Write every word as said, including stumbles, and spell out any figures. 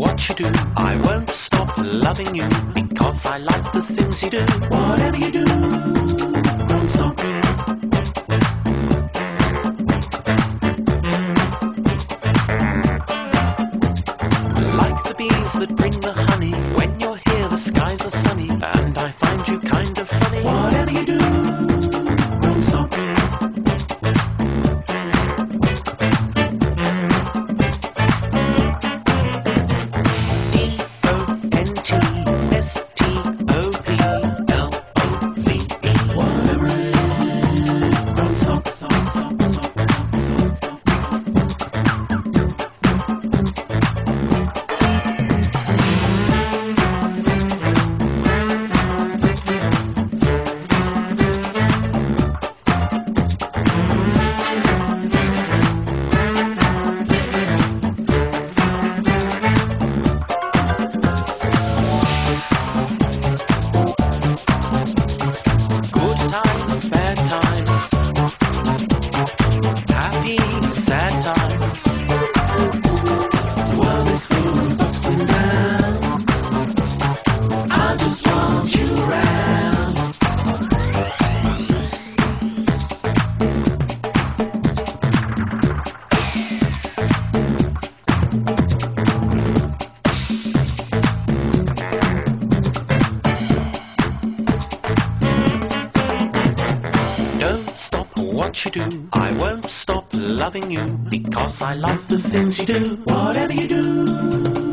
what you do. I won't stop loving you because I like the things you do. Whatever you do, don't stop. Like the bees that bring the honey. When you're here the skies are sunny and I find you kind of funny. Whatever you do, don't stop. E O N T S T O P L O V E. Whatever it is, don't stop, stop, stop, stop, stop, stop, stop. Good times, bad times, happy, sad times. The world is full of ups and downs. I just want you around. Don't stop what you do. I won't stop loving you because I love the things you do. Whatever you do,